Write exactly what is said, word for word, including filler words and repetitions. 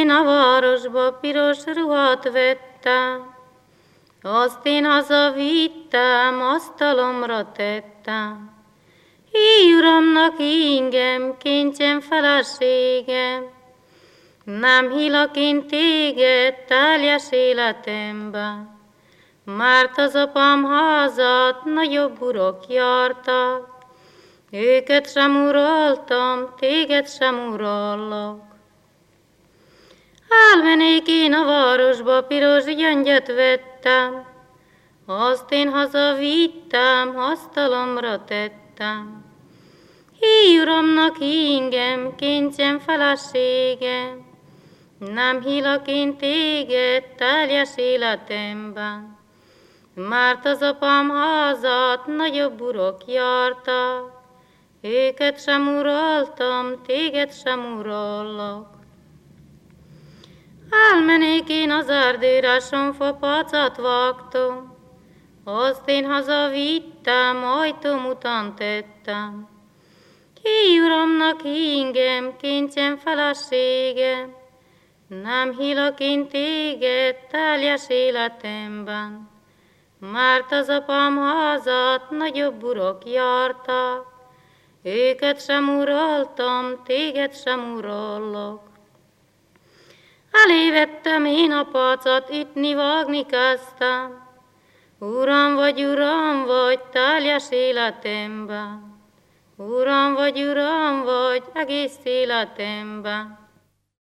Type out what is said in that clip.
én a városba piros ruhat vettem, azt én hazavittem, asztalomra tettem. Így Uramnak ingem, kincsem feleségem, nem hívlak én téged teljes életemben, mert az apám házat nagyobb urok jártak, őket sem uraltam, téged sem urallak. Elmennék én a városba, piros gyöngyöt vettem, azt én hazavittem, asztalomra tettem. Így Uramnak ingem, kincsem feleségem, nem hívlak én téged teljes életemben, mert az apám házat nagyobb urok jártak, őket sem uraltam, téged sem urallak. Elmennék én az erdőre, sonfa pacat vágtam, azt én hazavittem, ajtóm után tettem. Így Uramnak ingem, kincsem feleségem, nem hívlak én téged teljes életemben, mert az apám házat nagyobb urok jártak, őket sem uraltam, téged sem urallak. Elévettem én a pacat, ütni, vágni kezdtem, Uram vagy, Uram vagy, teljes életemben, Uram vagy, Uram vagy, egész életemben.